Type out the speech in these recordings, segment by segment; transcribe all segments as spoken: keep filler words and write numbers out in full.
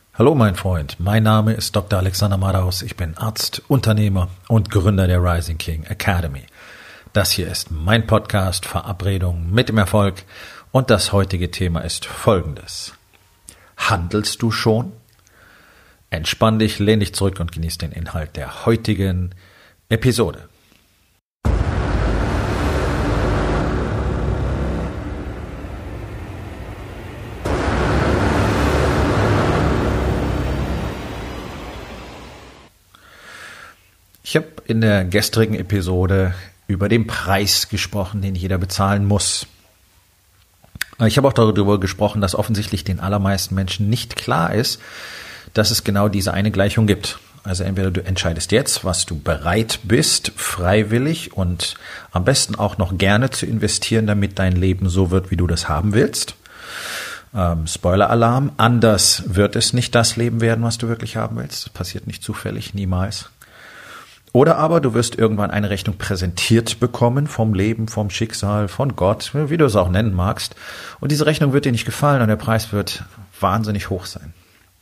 Hallo mein Freund, mein Name ist Doktor Alexander Madaus, ich bin Arzt, Unternehmer und Gründer der Rising King Academy. Das hier ist mein Podcast Verabredung mit dem Erfolg und das heutige Thema ist folgendes. Handelst du schon? Entspann dich, lehn dich zurück und genieß den Inhalt der heutigen Episode. Ich habe in der gestrigen Episode über den Preis gesprochen, den jeder bezahlen muss. Ich habe auch darüber gesprochen, dass offensichtlich den allermeisten Menschen nicht klar ist, dass es genau diese eine Gleichung gibt. Also entweder du entscheidest jetzt, was du bereit bist, freiwillig und am besten auch noch gerne zu investieren, damit dein Leben so wird, wie du das haben willst. Ähm, Spoiler-Alarm, anders wird es nicht das Leben werden, was du wirklich haben willst. Das passiert nicht zufällig, niemals. Oder aber du wirst irgendwann eine Rechnung präsentiert bekommen vom Leben, vom Schicksal, von Gott, wie du es auch nennen magst. Und diese Rechnung wird dir nicht gefallen und der Preis wird wahnsinnig hoch sein.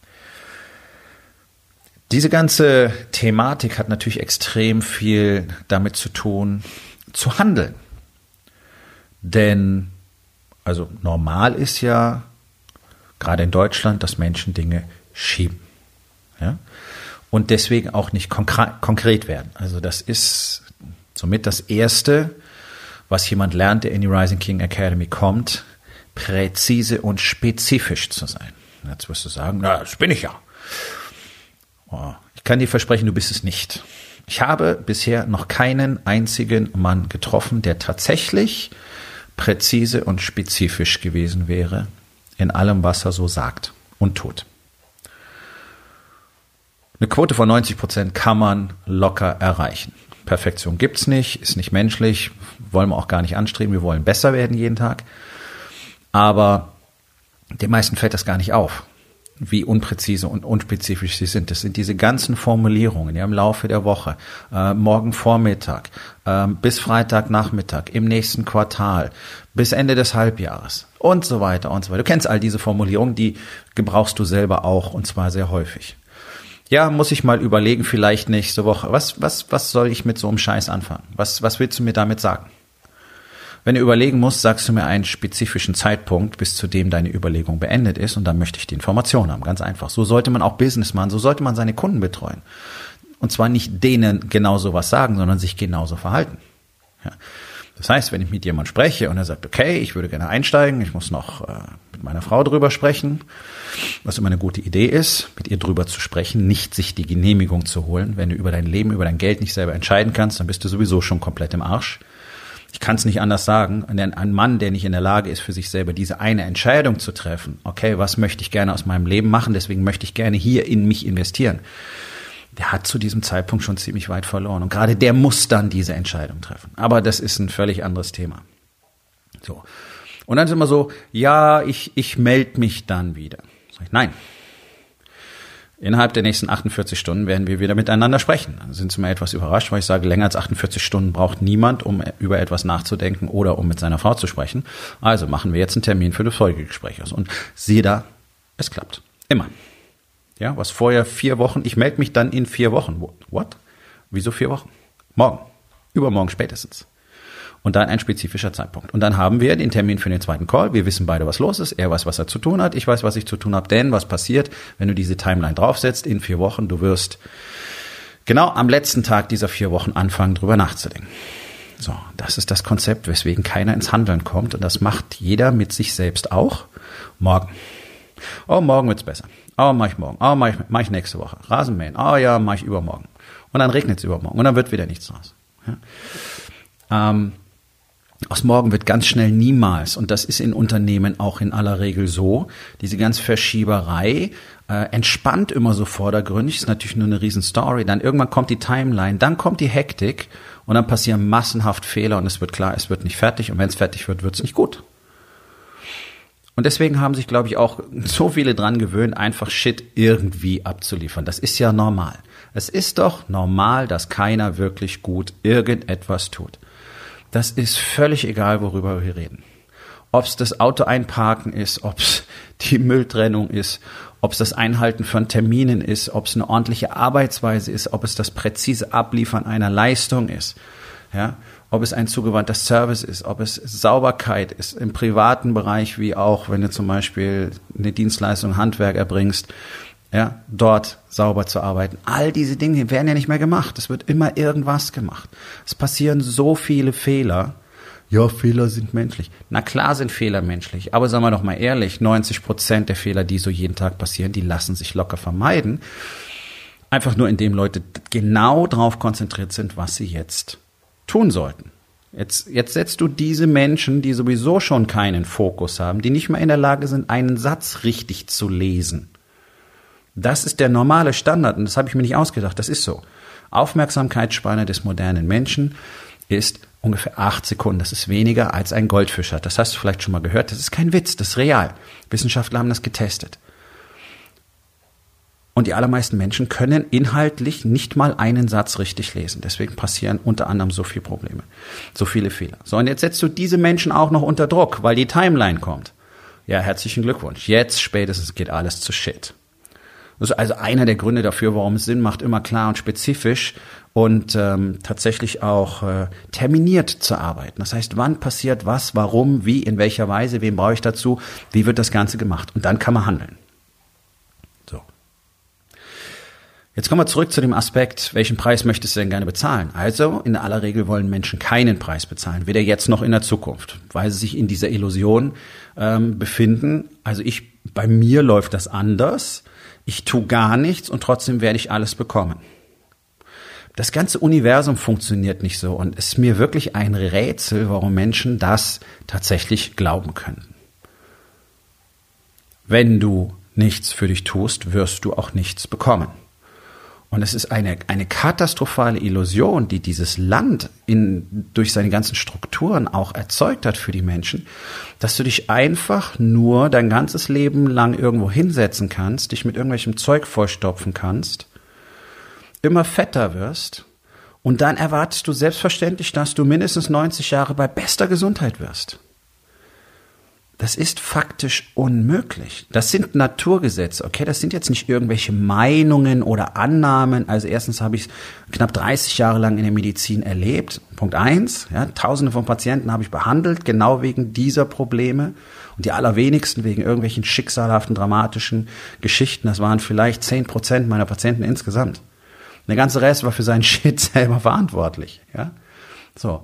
Diese ganze Thematik hat natürlich extrem viel damit zu tun, zu handeln. Denn, also normal ist ja, gerade in Deutschland, dass Menschen Dinge schieben. Ja? Und deswegen auch nicht konkre- konkret werden. Also das ist somit das Erste, was jemand lernt, der in die Rising King Academy kommt, präzise und spezifisch zu sein. Jetzt wirst du sagen, na, das bin ich ja. Oh, ich kann dir versprechen, du bist es nicht. Ich habe bisher noch keinen einzigen Mann getroffen, der tatsächlich präzise und spezifisch gewesen wäre in allem, was er so sagt und tut. Eine Quote von neunzig Prozent kann man locker erreichen. Perfektion gibt's nicht, ist nicht menschlich, wollen wir auch gar nicht anstreben, wir wollen besser werden jeden Tag. Aber den meisten fällt das gar nicht auf, wie unpräzise und unspezifisch sie sind. Das sind diese ganzen Formulierungen ja, im Laufe der Woche, äh, morgen Vormittag, äh, bis Freitagnachmittag, im nächsten Quartal, bis Ende des Halbjahres und so weiter und so weiter. Du kennst all diese Formulierungen, die gebrauchst du selber auch und zwar sehr häufig. Ja, muss ich mal überlegen, vielleicht nächste Woche. Was, was, was soll ich mit so einem Scheiß anfangen? Was, was willst du mir damit sagen? Wenn du überlegen musst, sagst du mir einen spezifischen Zeitpunkt, bis zu dem deine Überlegung beendet ist und dann möchte ich die Information haben. Ganz einfach. So sollte man auch Business machen, so sollte man seine Kunden betreuen. Und zwar nicht denen genau sowas sagen, sondern sich genauso verhalten. Ja. Das heißt, wenn ich mit jemandem spreche und er sagt, okay, ich würde gerne einsteigen, ich muss noch äh, mit meiner Frau drüber sprechen, was immer eine gute Idee ist, mit ihr drüber zu sprechen, nicht sich die Genehmigung zu holen. Wenn du über dein Leben, über dein Geld nicht selber entscheiden kannst, dann bist du sowieso schon komplett im Arsch. Ich kann es nicht anders sagen. Ein Mann, der nicht in der Lage ist, für sich selber diese eine Entscheidung zu treffen, okay, was möchte ich gerne aus meinem Leben machen, deswegen möchte ich gerne hier in mich investieren, der hat zu diesem Zeitpunkt schon ziemlich weit verloren. Und gerade der muss dann diese Entscheidung treffen. Aber das ist ein völlig anderes Thema. So. Und dann ist immer so, ja, ich, ich melde mich dann wieder. Sag ich, nein. Innerhalb der nächsten achtundvierzig Stunden werden wir wieder miteinander sprechen. Dann sind sie mal etwas überrascht, weil ich sage, länger als achtundvierzig Stunden braucht niemand, um über etwas nachzudenken oder um mit seiner Frau zu sprechen. Also machen wir jetzt einen Termin für das Folgegespräch aus. Und siehe da, es klappt. Immer. Ja, was vorher vier Wochen, ich melde mich dann in vier Wochen. What? Wieso vier Wochen? Morgen. Übermorgen spätestens. Und dann ein spezifischer Zeitpunkt. Und dann haben wir den Termin für den zweiten Call. Wir wissen beide, was los ist. Er weiß, was er zu tun hat. Ich weiß, was ich zu tun habe. Denn was passiert, wenn du diese Timeline draufsetzt in vier Wochen? Du wirst genau am letzten Tag dieser vier Wochen anfangen, drüber nachzudenken. So, das ist das Konzept, weswegen keiner ins Handeln kommt. Und das macht jeder mit sich selbst auch. Morgen. Oh, morgen wird's besser. Oh, mach ich morgen. Oh, mach ich, mach ich nächste Woche. Rasenmähen. Oh ja, mach ich übermorgen. Und dann regnet's übermorgen. Und dann wird wieder nichts draus. Ja. Ähm, aus morgen wird ganz schnell niemals, und das ist in Unternehmen auch in aller Regel so, diese ganze Verschieberei äh, entspannt immer so vordergründig, ist natürlich nur eine riesen Story. Dann irgendwann kommt die Timeline, dann kommt die Hektik und dann passieren massenhaft Fehler und es wird klar, es wird nicht fertig und wenn es fertig wird, wird es nicht gut. Und deswegen haben sich, glaube ich, auch so viele dran gewöhnt, einfach Shit irgendwie abzuliefern. Das ist ja normal. Es ist doch normal, dass keiner wirklich gut irgendetwas tut. Das ist völlig egal, worüber wir reden. ob es das Auto einparken ist, ob es die Mülltrennung ist, ob es das Einhalten von Terminen ist, ob es eine ordentliche Arbeitsweise ist, ob es das präzise Abliefern einer Leistung ist, ja, ob es ein zugewandter Service ist, ob es Sauberkeit ist, im privaten Bereich wie auch, wenn du zum Beispiel eine Dienstleistung, Handwerk erbringst, ja, dort sauber zu arbeiten. All diese Dinge werden ja nicht mehr gemacht. Es wird immer irgendwas gemacht. Es passieren so viele Fehler. Ja, Fehler sind menschlich. Na klar sind Fehler menschlich, aber sagen wir doch mal ehrlich, neunzig Prozent der Fehler, die so jeden Tag passieren, die lassen sich locker vermeiden. Einfach nur, indem Leute genau darauf konzentriert sind, was sie jetzt tun sollten. Jetzt, jetzt setzt du diese Menschen, die sowieso schon keinen Fokus haben, die nicht mehr in der Lage sind, einen Satz richtig zu lesen. Das ist der normale Standard und das habe ich mir nicht ausgedacht, das ist so. Aufmerksamkeitsspanne des modernen Menschen ist ungefähr acht Sekunden. Das ist weniger als ein Goldfisch hat. Das hast du vielleicht schon mal gehört. Das ist kein Witz, das ist real. Wissenschaftler haben das getestet. Und die allermeisten Menschen können inhaltlich nicht mal einen Satz richtig lesen. Deswegen passieren unter anderem so viele Probleme, so viele Fehler. So, und jetzt setzt du diese Menschen auch noch unter Druck, weil die Timeline kommt. Ja, herzlichen Glückwunsch. Jetzt spätestens geht alles zu Shit. Das ist also einer der Gründe dafür, warum es Sinn macht, immer klar und spezifisch und ähm, tatsächlich auch äh, terminiert zu arbeiten. Das heißt, wann passiert was, warum, wie, in welcher Weise, wen brauche ich dazu, wie wird das Ganze gemacht? Und dann kann man handeln. So. Jetzt kommen wir zurück zu dem Aspekt, welchen Preis möchtest du denn gerne bezahlen? Also, in aller Regel wollen Menschen keinen Preis bezahlen, weder jetzt noch in der Zukunft, weil sie sich in dieser Illusion ähm, befinden. Also ich, bei mir läuft das anders. Ich tue gar nichts und trotzdem werde ich alles bekommen. Das ganze Universum funktioniert nicht so und es ist mir wirklich ein Rätsel, warum Menschen das tatsächlich glauben können. Wenn du nichts für dich tust, wirst du auch nichts bekommen. Und es ist eine, eine katastrophale Illusion, die dieses Land in, durch seine ganzen Strukturen auch erzeugt hat für die Menschen, dass du dich einfach nur dein ganzes Leben lang irgendwo hinsetzen kannst, dich mit irgendwelchem Zeug vollstopfen kannst, immer fetter wirst und dann erwartest du selbstverständlich, dass du mindestens neunzig Jahre bei bester Gesundheit wirst. Das ist faktisch unmöglich. Das sind Naturgesetze, okay? Das sind jetzt nicht irgendwelche Meinungen oder Annahmen. Also erstens habe ich knapp dreißig Jahre lang in der Medizin erlebt. Punkt eins, ja, Tausende von Patienten habe ich behandelt, genau wegen dieser Probleme. Und die allerwenigsten wegen irgendwelchen schicksalhaften, dramatischen Geschichten. Das waren vielleicht zehn Prozent meiner Patienten insgesamt. Der ganze Rest war für seinen Shit selber verantwortlich, ja? So.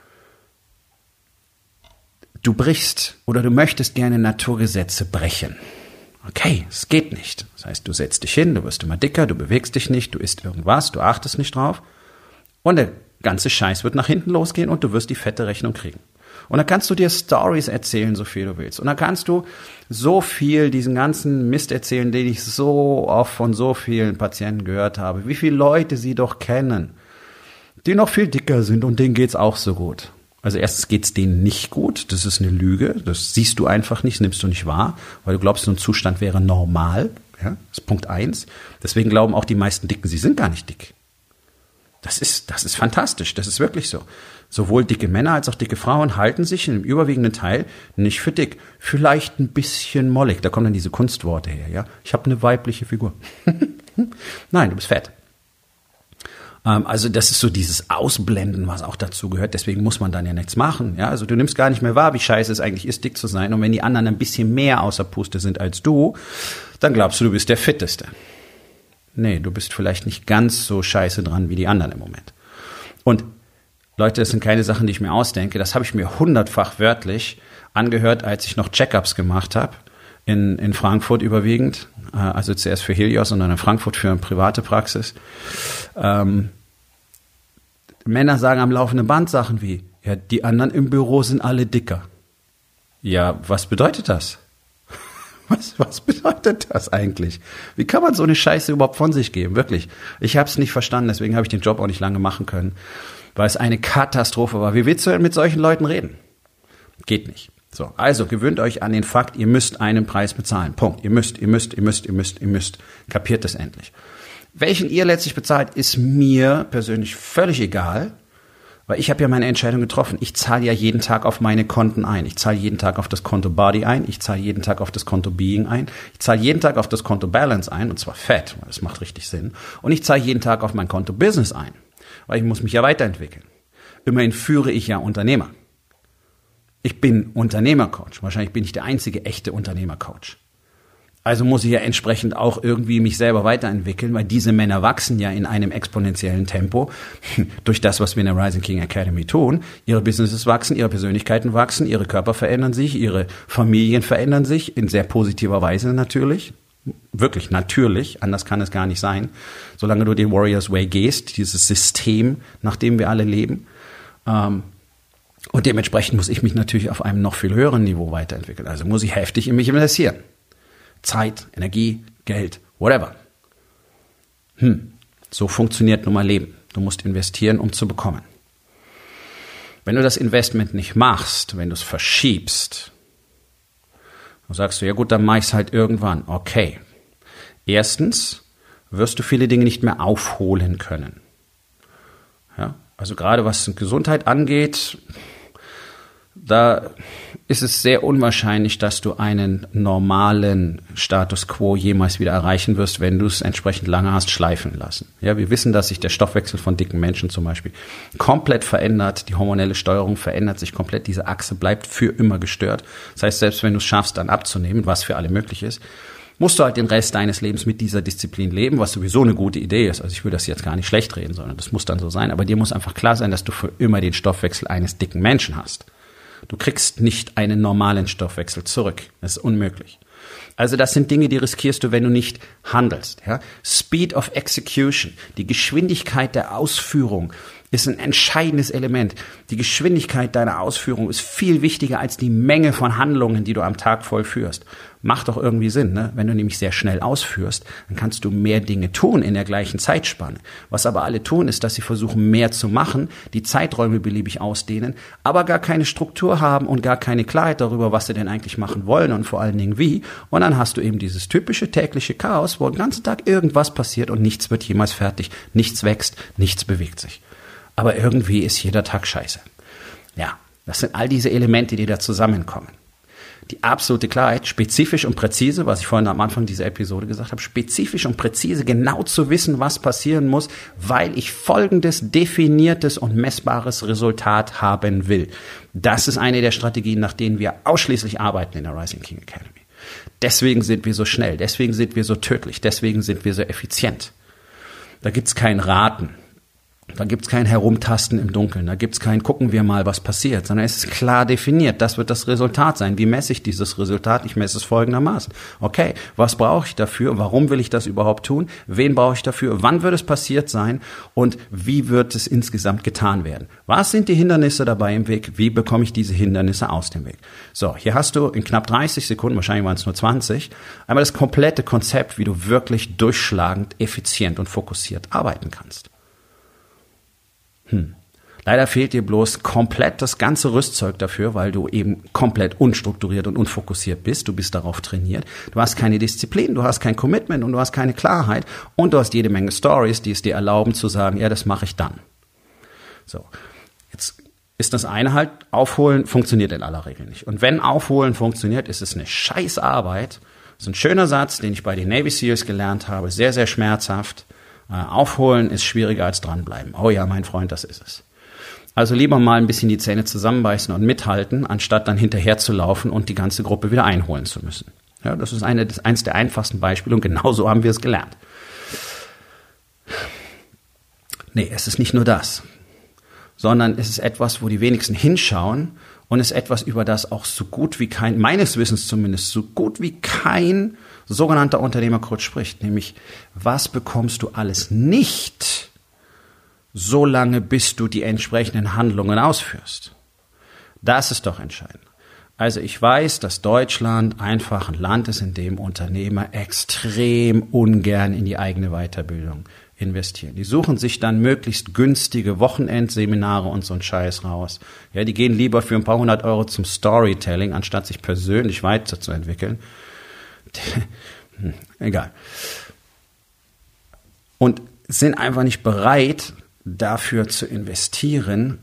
Du brichst oder du möchtest gerne Naturgesetze brechen. Okay, es geht nicht. Das heißt, du setzt dich hin, du wirst immer dicker, du bewegst dich nicht, du isst irgendwas, du achtest nicht drauf und der ganze Scheiß wird nach hinten losgehen und du wirst die fette Rechnung kriegen. Und dann kannst du dir Stories erzählen, so viel du willst. Und dann kannst du so viel diesen ganzen Mist erzählen, den ich so oft von so vielen Patienten gehört habe. Wie viele Leute sie doch kennen, die noch viel dicker sind und denen geht's auch so gut. Also erstens geht's denen nicht gut, das ist eine Lüge, das siehst du einfach nicht, nimmst du nicht wahr, weil du glaubst, so ein Zustand wäre normal, ja, das ist Punkt eins. Deswegen glauben auch die meisten Dicken, sie sind gar nicht dick. Das ist, das ist fantastisch, das ist wirklich so. Sowohl dicke Männer als auch dicke Frauen halten sich im überwiegenden Teil nicht für dick. Vielleicht ein bisschen mollig, da kommen dann diese Kunstworte her, ja. Ich habe eine weibliche Figur. Nein, du bist fett. Also das ist so dieses Ausblenden, was auch dazu gehört. Deswegen muss man dann ja nichts machen. Ja, also du nimmst gar nicht mehr wahr, wie scheiße es eigentlich ist, dick zu sein. Und wenn die anderen ein bisschen mehr außer Puste sind als du, dann glaubst du, du bist der Fitteste. Nee, du bist vielleicht nicht ganz so scheiße dran wie die anderen im Moment. Und Leute, das sind keine Sachen, die ich mir ausdenke. Das habe ich mir hundertfach wörtlich angehört, als ich noch Check-ups gemacht habe. In, in Frankfurt überwiegend, also zuerst für Helios und dann in Frankfurt für eine private Praxis. Ähm, Männer sagen am laufenden Band Sachen wie, ja, die anderen im Büro sind alle dicker. Ja, was bedeutet das? Was, was bedeutet das eigentlich? Wie kann man so eine Scheiße überhaupt von sich geben? Wirklich. Ich habe es nicht verstanden, deswegen habe ich den Job auch nicht lange machen können, weil es eine Katastrophe war. Wie willst du denn mit solchen Leuten reden? Geht nicht. So, also gewöhnt euch an den Fakt, ihr müsst einen Preis bezahlen. Punkt. Ihr müsst, ihr müsst, ihr müsst, ihr müsst, ihr müsst. Kapiert das endlich. Welchen ihr letztlich bezahlt, ist mir persönlich völlig egal. Weil ich habe ja meine Entscheidung getroffen. Ich zahle ja jeden Tag auf meine Konten ein. Ich zahle jeden Tag auf das Konto Body ein. Ich zahle jeden Tag auf das Konto Being ein. Ich zahle jeden Tag auf das Konto Balance ein. Und zwar fett, weil das macht richtig Sinn. Und ich zahle jeden Tag auf mein Konto Business ein. Weil ich muss mich ja weiterentwickeln. Immerhin führe ich ja Unternehmer. Ich bin Unternehmercoach. Wahrscheinlich bin ich der einzige echte Unternehmercoach. Also muss ich ja entsprechend auch irgendwie mich selber weiterentwickeln, weil diese Männer wachsen ja in einem exponentiellen Tempo durch das, was wir in der Rising King Academy tun. Ihre Businesses wachsen, ihre Persönlichkeiten wachsen, ihre Körper verändern sich, ihre Familien verändern sich, in sehr positiver Weise natürlich. Wirklich natürlich, anders kann es gar nicht sein, solange du den Warriors Way gehst, dieses System, nach dem wir alle leben. Und dementsprechend muss ich mich natürlich auf einem noch viel höheren Niveau weiterentwickeln. Also muss ich heftig in mich investieren. Zeit, Energie, Geld, whatever. Hm, so funktioniert nun mal Leben. Du musst investieren, um zu bekommen. Wenn du das Investment nicht machst, wenn du es verschiebst, dann sagst du, ja gut, dann mach ich es halt irgendwann. Okay. Erstens wirst du viele Dinge nicht mehr aufholen können. Ja, also gerade was Gesundheit angeht, da ist es sehr unwahrscheinlich, dass du einen normalen Status quo jemals wieder erreichen wirst, wenn du es entsprechend lange hast schleifen lassen. Ja, wir wissen, dass sich der Stoffwechsel von dicken Menschen zum Beispiel komplett verändert. Die hormonelle Steuerung verändert sich komplett. Diese Achse bleibt für immer gestört. Das heißt, selbst wenn du es schaffst, dann abzunehmen, was für alle möglich ist, musst du halt den Rest deines Lebens mit dieser Disziplin leben, was sowieso eine gute Idee ist. Also ich will das jetzt gar nicht schlecht reden, sondern das muss dann so sein. Aber dir muss einfach klar sein, dass du für immer den Stoffwechsel eines dicken Menschen hast. Du kriegst nicht einen normalen Stoffwechsel zurück. Das ist unmöglich. Also das sind Dinge, die riskierst du, wenn du nicht handelst. Ja? Speed of Execution, die Geschwindigkeit der Ausführung ist ein entscheidendes Element. Die Geschwindigkeit deiner Ausführung ist viel wichtiger als die Menge von Handlungen, die du am Tag vollführst. Macht doch irgendwie Sinn, ne? Wenn du nämlich sehr schnell ausführst, dann kannst du mehr Dinge tun in der gleichen Zeitspanne. Was aber alle tun, ist, dass sie versuchen, mehr zu machen, die Zeiträume beliebig ausdehnen, aber gar keine Struktur haben und gar keine Klarheit darüber, was sie denn eigentlich machen wollen und vor allen Dingen wie. Und dann hast du eben dieses typische tägliche Chaos, wo den ganzen Tag irgendwas passiert und nichts wird jemals fertig, nichts wächst, nichts bewegt sich. Aber irgendwie ist jeder Tag scheiße. Ja, das sind all diese Elemente, die da zusammenkommen. Die absolute Klarheit, spezifisch und präzise, was ich vorhin am Anfang dieser Episode gesagt habe, spezifisch und präzise genau zu wissen, was passieren muss, weil ich folgendes definiertes und messbares Resultat haben will. Das ist eine der Strategien, nach denen wir ausschließlich arbeiten in der Rising King Academy. Deswegen sind wir so schnell, deswegen sind wir so tödlich, deswegen sind wir so effizient. Da gibt's kein Raten. Da gibt's kein Herumtasten im Dunkeln, da gibt's kein Gucken wir mal, was passiert, sondern es ist klar definiert, das wird das Resultat sein. Wie messe ich dieses Resultat? Ich messe es folgendermaßen. Okay, was brauche ich dafür? Warum will ich das überhaupt tun? Wen brauche ich dafür? Wann wird es passiert sein? Und wie wird es insgesamt getan werden? Was sind die Hindernisse dabei im Weg? Wie bekomme ich diese Hindernisse aus dem Weg? So, hier hast du in knapp dreißig Sekunden, wahrscheinlich waren es nur zwanzig, einmal das komplette Konzept, wie du wirklich durchschlagend, effizient und fokussiert arbeiten kannst. Hm. Leider fehlt dir bloß komplett das ganze Rüstzeug dafür, weil du eben komplett unstrukturiert und unfokussiert bist. Du bist darauf trainiert. Du hast keine Disziplin, du hast kein Commitment und du hast keine Klarheit. Und du hast jede Menge Stories, die es dir erlauben zu sagen, ja, das mache ich dann. So, jetzt ist das eine halt, Aufholen funktioniert in aller Regel nicht. Und wenn Aufholen funktioniert, ist es eine Scheißarbeit. Das ist ein schöner Satz, den ich bei den Navy Seals gelernt habe, sehr, sehr schmerzhaft. Aufholen ist schwieriger als dranbleiben. Oh ja, mein Freund, das ist es. Also lieber mal ein bisschen die Zähne zusammenbeißen und mithalten, anstatt dann hinterher zu laufen und die ganze Gruppe wieder einholen zu müssen. Ja, das ist eine, das, eins der einfachsten Beispiele und genauso haben wir es gelernt. Nee, es ist nicht nur das, sondern es ist etwas, wo die wenigsten hinschauen und es ist etwas, über das auch so gut wie kein, meines Wissens zumindest, so gut wie kein sogenannter Unternehmercoach spricht, nämlich was bekommst du alles nicht, solange bis du die entsprechenden Handlungen ausführst. Das ist doch entscheidend. Also ich weiß, dass Deutschland einfach ein Land ist, in dem Unternehmer extrem ungern in die eigene Weiterbildung investieren. Die suchen sich dann möglichst günstige Wochenendseminare und so einen Scheiß raus. Ja, die gehen lieber für ein paar hundert Euro zum Storytelling, anstatt sich persönlich weiterzuentwickeln. Egal. Und sind einfach nicht bereit, dafür zu investieren,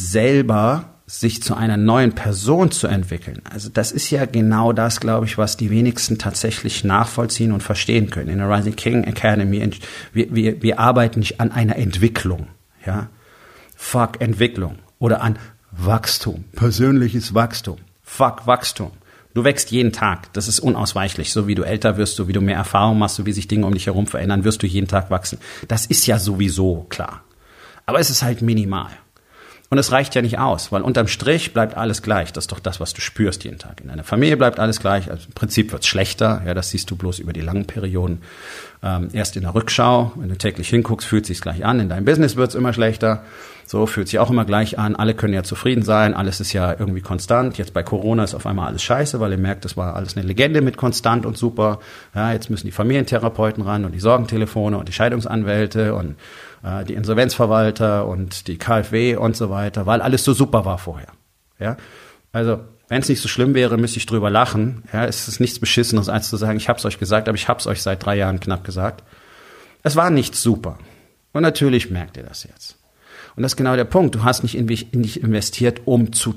selber sich zu einer neuen Person zu entwickeln. Also das ist ja genau das, glaube ich, was die wenigsten tatsächlich nachvollziehen und verstehen können. In der Rising King Academy, wir, wir, wir arbeiten nicht an einer Entwicklung, ja. Fuck Entwicklung oder an Wachstum, persönliches Wachstum. Fuck Wachstum. Du wächst jeden Tag, das ist unausweichlich. So wie du älter wirst, so wie du mehr Erfahrung machst, so wie sich Dinge um dich herum verändern, wirst du jeden Tag wachsen. Das ist ja sowieso klar. Aber es ist halt minimal. Und es reicht ja nicht aus, weil unterm Strich bleibt alles gleich. Das ist doch das, was du spürst jeden Tag. In deiner Familie bleibt alles gleich. Also im Prinzip wird's schlechter. Ja, das siehst du bloß über die langen Perioden. Ähm, erst in der Rückschau, wenn du täglich hinguckst, fühlt sich's gleich an. In deinem Business wird's immer schlechter. So fühlt sich auch immer gleich an. Alle können ja zufrieden sein. Alles ist ja irgendwie konstant. Jetzt bei Corona ist auf einmal alles scheiße, weil ihr merkt, das war alles eine Legende mit konstant und super. Ja, jetzt müssen die Familientherapeuten ran und die Sorgentelefone und die Scheidungsanwälte und äh, die Insolvenzverwalter und die K f W und so weiter, weil alles so super war vorher. Ja, also wenn es nicht so schlimm wäre, müsste ich drüber lachen. Ja, es ist nichts Beschissenes, als zu sagen, ich hab's euch gesagt, aber ich hab's euch seit drei Jahren knapp gesagt. Es war nicht super. Und natürlich merkt ihr das jetzt. Und das ist genau der Punkt. Du hast nicht in dich investiert, um zu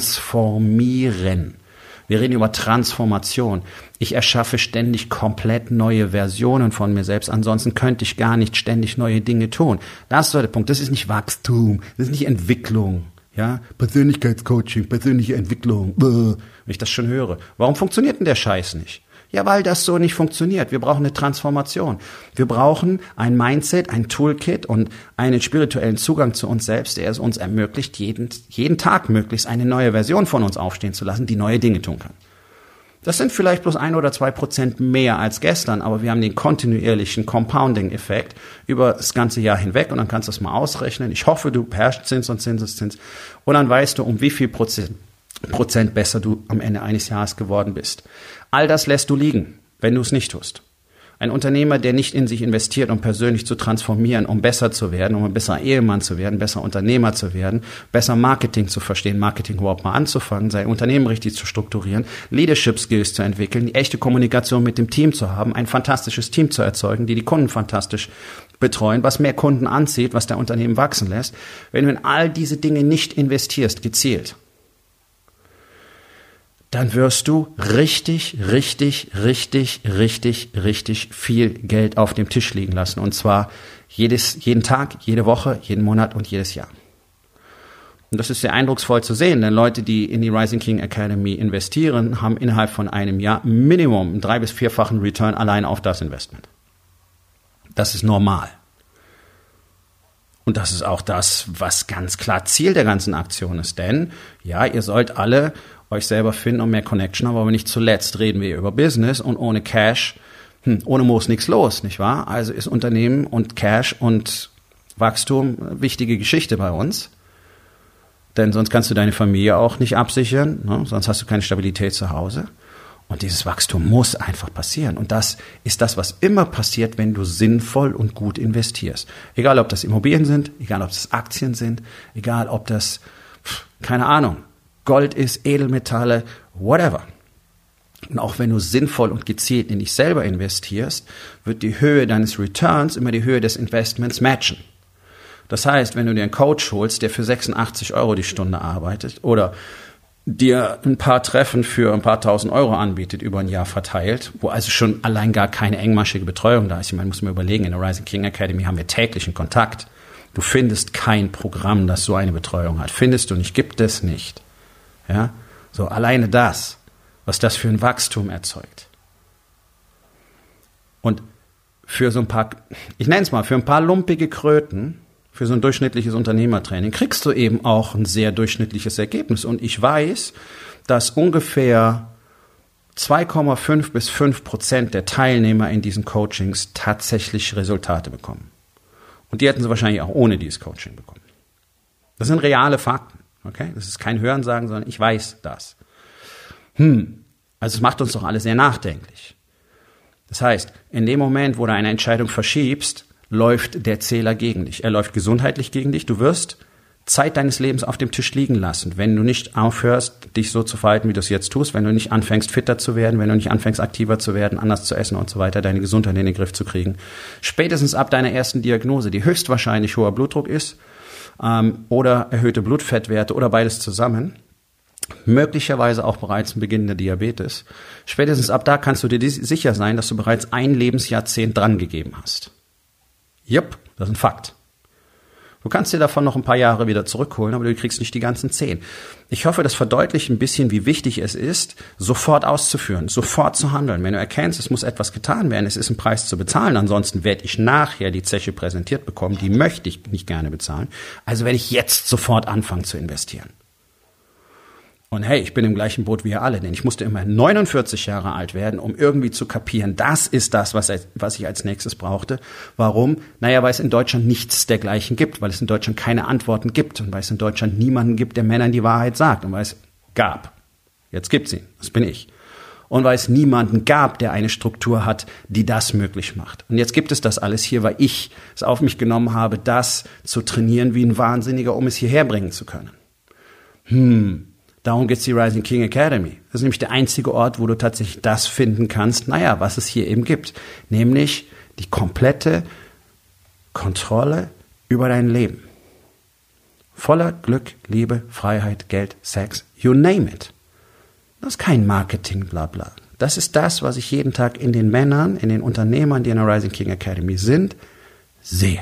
transformieren. Wir reden über Transformation. Ich erschaffe ständig komplett neue Versionen von mir selbst. Ansonsten könnte ich gar nicht ständig neue Dinge tun. Das ist so der Punkt. Das ist nicht Wachstum. Das ist nicht Entwicklung. Ja, Persönlichkeitscoaching, persönliche Entwicklung. Wenn ich das schon höre. Warum funktioniert denn der Scheiß nicht? Ja, weil das so nicht funktioniert. Wir brauchen eine Transformation. Wir brauchen ein Mindset, ein Toolkit und einen spirituellen Zugang zu uns selbst, der es uns ermöglicht, jeden, jeden Tag möglichst eine neue Version von uns aufstehen zu lassen, die neue Dinge tun kann. Das sind vielleicht bloß ein oder zwei Prozent mehr als gestern, aber wir haben den kontinuierlichen Compounding-Effekt über das ganze Jahr hinweg und dann kannst du das mal ausrechnen. Ich hoffe, du beherrschst Zins und Zinseszins und dann weißt du, um wie viel Prozent Prozent besser du am Ende eines Jahres geworden bist. All das lässt du liegen, wenn du es nicht tust. Ein Unternehmer, der nicht in sich investiert, um persönlich zu transformieren, um besser zu werden, um ein besserer Ehemann zu werden, besser Unternehmer zu werden, besser Marketing zu verstehen, Marketing überhaupt mal anzufangen, sein Unternehmen richtig zu strukturieren, Leadership Skills zu entwickeln, die echte Kommunikation mit dem Team zu haben, ein fantastisches Team zu erzeugen, die die Kunden fantastisch betreuen, was mehr Kunden anzieht, was der Unternehmen wachsen lässt. Wenn du in all diese Dinge nicht investierst, gezielt, dann wirst du richtig, richtig, richtig, richtig, richtig viel Geld auf dem Tisch liegen lassen. Und zwar jedes, jeden Tag, jede Woche, jeden Monat und jedes Jahr. Und das ist sehr eindrucksvoll zu sehen, denn Leute, die in die Rising King Academy investieren, haben innerhalb von einem Jahr Minimum einen drei- bis vierfachen Return allein auf das Investment. Das ist normal. Und das ist auch das, was ganz klar Ziel der ganzen Aktion ist. Denn, ja, ihr sollt alle euch selber finden und mehr Connection haben, aber nicht zuletzt reden wir über Business und ohne Cash, hm, ohne Moos nichts los, nicht wahr? Also ist Unternehmen und Cash und Wachstum eine wichtige Geschichte bei uns. Denn sonst kannst du deine Familie auch nicht absichern, ne? Sonst hast du keine Stabilität zu Hause. Und dieses Wachstum muss einfach passieren. Und das ist das, was immer passiert, wenn du sinnvoll und gut investierst. Egal, ob das Immobilien sind, egal, ob das Aktien sind, egal, ob das, keine Ahnung, Gold ist, Edelmetalle, whatever. Und auch wenn du sinnvoll und gezielt in dich selber investierst, wird die Höhe deines Returns immer die Höhe des Investments matchen. Das heißt, wenn du dir einen Coach holst, der für sechsundachtzig Euro die Stunde arbeitet oder dir ein paar Treffen für ein paar tausend Euro anbietet, über ein Jahr verteilt, wo also schon allein gar keine engmaschige Betreuung da ist. Ich meine, muss mir überlegen, in der Rising King Academy haben wir täglichen Kontakt. Du findest kein Programm, das so eine Betreuung hat. Findest du nicht, gibt es nicht. Ja, so alleine das, was das für ein Wachstum erzeugt. Und für so ein paar, ich nenne es mal, für ein paar lumpige Kröten, für so ein durchschnittliches Unternehmertraining, kriegst du eben auch ein sehr durchschnittliches Ergebnis. Und ich weiß, dass ungefähr zwei Komma fünf bis fünf Prozent der Teilnehmer in diesen Coachings tatsächlich Resultate bekommen. Und die hätten sie wahrscheinlich auch ohne dieses Coaching bekommen. Das sind reale Fakten. Okay, das ist kein Hörensagen, sondern ich weiß das. Hm, also es macht uns doch alle sehr nachdenklich. Das heißt, in dem Moment, wo du eine Entscheidung verschiebst, läuft der Zähler gegen dich. Er läuft gesundheitlich gegen dich. Du wirst Zeit deines Lebens auf dem Tisch liegen lassen, wenn du nicht aufhörst, dich so zu verhalten, wie du es jetzt tust, wenn du nicht anfängst, fitter zu werden, wenn du nicht anfängst, aktiver zu werden, anders zu essen und so weiter, deine Gesundheit in den Griff zu kriegen. Spätestens ab deiner ersten Diagnose, die höchstwahrscheinlich hoher Blutdruck ist ähm, oder erhöhte Blutfettwerte oder beides zusammen, möglicherweise auch bereits ein beginnender Diabetes, spätestens ab da kannst du dir sicher sein, dass du bereits ein Lebensjahrzehnt dran gegeben hast. Jupp, das ist ein Fakt. Du kannst dir davon noch ein paar Jahre wieder zurückholen, aber du kriegst nicht die ganzen zehn. Ich hoffe, das verdeutlicht ein bisschen, wie wichtig es ist, sofort auszuführen, sofort zu handeln. Wenn du erkennst, es muss etwas getan werden, es ist ein Preis zu bezahlen, ansonsten werde ich nachher die Zeche präsentiert bekommen, die möchte ich nicht gerne bezahlen. Also werde ich jetzt sofort anfangen zu investieren. Und hey, ich bin im gleichen Boot wie ihr alle, denn ich musste immer neunundvierzig Jahre alt werden, um irgendwie zu kapieren, das ist das, was, was ich als nächstes brauchte. Warum? Naja, weil es in Deutschland nichts dergleichen gibt, weil es in Deutschland keine Antworten gibt und weil es in Deutschland niemanden gibt, der Männern die Wahrheit sagt und weil es gab. Jetzt gibt's ihn, das bin ich. Und weil es niemanden gab, der eine Struktur hat, die das möglich macht. Und jetzt gibt es das alles hier, weil ich es auf mich genommen habe, das zu trainieren wie ein Wahnsinniger, um es hierher bringen zu können. Hm. Darum geht's die Rising King Academy. Das ist nämlich der einzige Ort, wo du tatsächlich das finden kannst, naja, was es hier eben gibt. Nämlich die komplette Kontrolle über dein Leben. Voller Glück, Liebe, Freiheit, Geld, Sex, you name it. Das ist kein Marketing, bla bla. Das ist das, was ich jeden Tag in den Männern, in den Unternehmern, die in der Rising King Academy sind, sehe.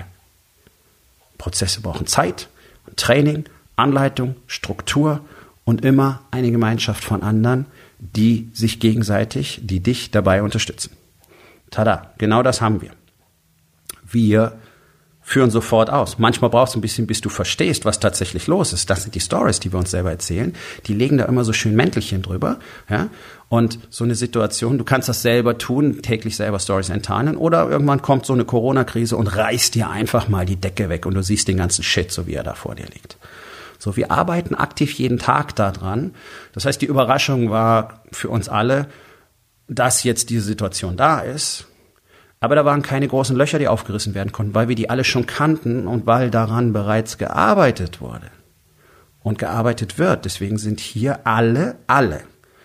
Prozesse brauchen Zeit, Training, Anleitung, Struktur und immer eine Gemeinschaft von anderen, die sich gegenseitig, die dich dabei unterstützen. Tada, genau das haben wir. Wir führen sofort aus. Manchmal brauchst du ein bisschen, bis du verstehst, was tatsächlich los ist. Das sind die Stories, die wir uns selber erzählen. Die legen da immer so schön Mäntelchen drüber. Ja? Und so eine Situation, du kannst das selber tun, täglich selber Stories enttarnen. Oder irgendwann kommt so eine Corona-Krise und reißt dir einfach mal die Decke weg und du siehst den ganzen Shit, so wie er da vor dir liegt. So, wir arbeiten aktiv jeden Tag daran. Das heißt, die Überraschung war für uns alle, dass jetzt diese Situation da ist. Aber da waren keine großen Löcher, die aufgerissen werden konnten, weil wir die alle schon kannten und weil daran bereits gearbeitet wurde und gearbeitet wird. Deswegen sind hier alle, alle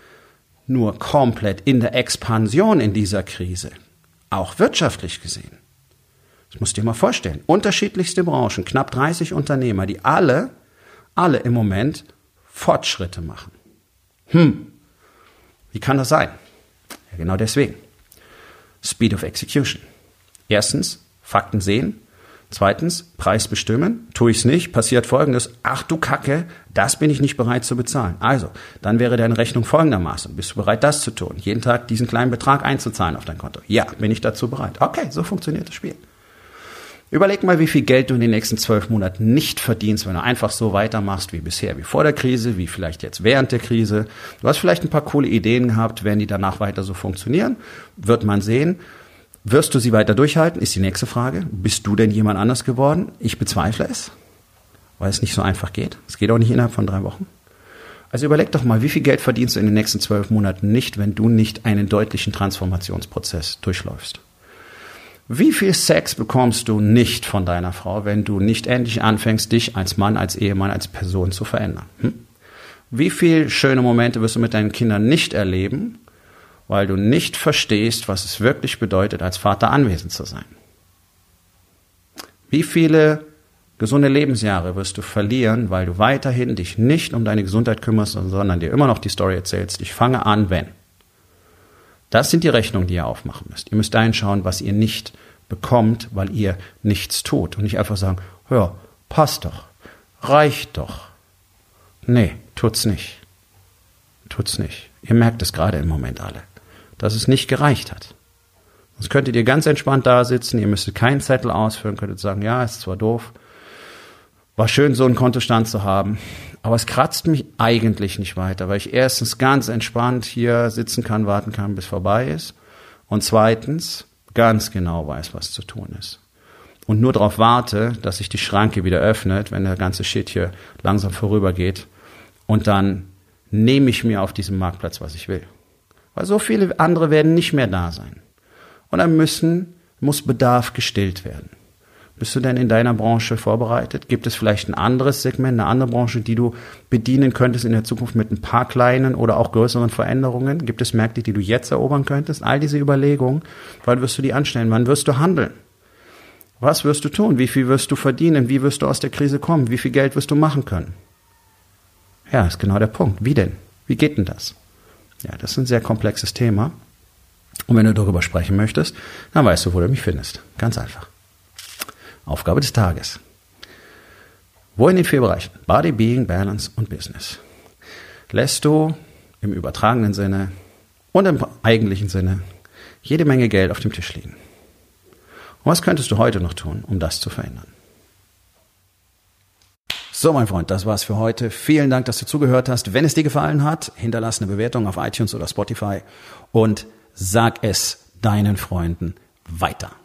nur komplett in der Expansion in dieser Krise, auch wirtschaftlich gesehen. Das musst du dir mal vorstellen. Unterschiedlichste Branchen, knapp dreißig Unternehmer, die alle alle im Moment Fortschritte machen. Hm, wie kann das sein? Ja, genau deswegen. Speed of Execution. Erstens, Fakten sehen. Zweitens, Preis bestimmen. Tue ich es nicht, passiert Folgendes. Ach du Kacke, das bin ich nicht bereit zu bezahlen. Also, dann wäre deine Rechnung folgendermaßen. Bist du bereit, das zu tun? Jeden Tag diesen kleinen Betrag einzuzahlen auf dein Konto? Ja, bin ich dazu bereit. Okay, so funktioniert das Spiel. Überleg mal, wie viel Geld du in den nächsten zwölf Monaten nicht verdienst, wenn du einfach so weitermachst wie bisher, wie vor der Krise, wie vielleicht jetzt während der Krise. Du hast vielleicht ein paar coole Ideen gehabt, werden die danach weiter so funktionieren? Wird man sehen. Wirst du sie weiter durchhalten, ist die nächste Frage. Bist du denn jemand anders geworden? Ich bezweifle es, weil es nicht so einfach geht. Es geht auch nicht innerhalb von drei Wochen. Also überleg doch mal, wie viel Geld verdienst du in den nächsten zwölf Monaten nicht, wenn du nicht einen deutlichen Transformationsprozess durchläufst? Wie viel Sex bekommst du nicht von deiner Frau, wenn du nicht endlich anfängst, dich als Mann, als Ehemann, als Person zu verändern? Hm? Wie viele schöne Momente wirst du mit deinen Kindern nicht erleben, weil du nicht verstehst, was es wirklich bedeutet, als Vater anwesend zu sein? Wie viele gesunde Lebensjahre wirst du verlieren, weil du weiterhin dich nicht um deine Gesundheit kümmerst, sondern dir immer noch die Story erzählst, ich fange an, wenn. Das sind die Rechnungen, die ihr aufmachen müsst. Ihr müsst dahin schauen, was ihr nicht bekommt, weil ihr nichts tut. Und nicht einfach sagen, ja, passt doch, reicht doch. Nee, tut's nicht. Tut's nicht. Ihr merkt es gerade im Moment alle, dass es nicht gereicht hat. Sonst könntet ihr ganz entspannt da sitzen, ihr müsstet keinen Zettel ausfüllen, könntet sagen, ja, ist zwar doof, war schön, so einen Kontostand zu haben, aber es kratzt mich eigentlich nicht weiter, weil ich erstens ganz entspannt hier sitzen kann, warten kann, bis vorbei ist und zweitens ganz genau weiß, was zu tun ist. Und nur darauf warte, dass sich die Schranke wieder öffnet, wenn der ganze Shit hier langsam vorübergeht und dann nehme ich mir auf diesem Marktplatz, was ich will. Weil so viele andere werden nicht mehr da sein. Und dann müssen, muss Bedarf gestillt werden. Bist du denn in deiner Branche vorbereitet? Gibt es vielleicht ein anderes Segment, eine andere Branche, die du bedienen könntest in der Zukunft mit ein paar kleinen oder auch größeren Veränderungen? Gibt es Märkte, die du jetzt erobern könntest? All diese Überlegungen, wann wirst du die anstellen? Wann wirst du handeln? Was wirst du tun? Wie viel wirst du verdienen? Wie wirst du aus der Krise kommen? Wie viel Geld wirst du machen können? Ja, ist genau der Punkt. Wie denn? Wie geht denn das? Ja, das ist ein sehr komplexes Thema. Und wenn du darüber sprechen möchtest, dann weißt du, wo du mich findest. Ganz einfach. Aufgabe des Tages. Wo in den vier Bereichen Body, Being, Balance und Business lässt du im übertragenen Sinne und im eigentlichen Sinne jede Menge Geld auf dem Tisch liegen? Und was könntest du heute noch tun, um das zu verändern? So, mein Freund, das war's für heute. Vielen Dank, dass du zugehört hast. Wenn es dir gefallen hat, hinterlass eine Bewertung auf iTunes oder Spotify und sag es deinen Freunden weiter.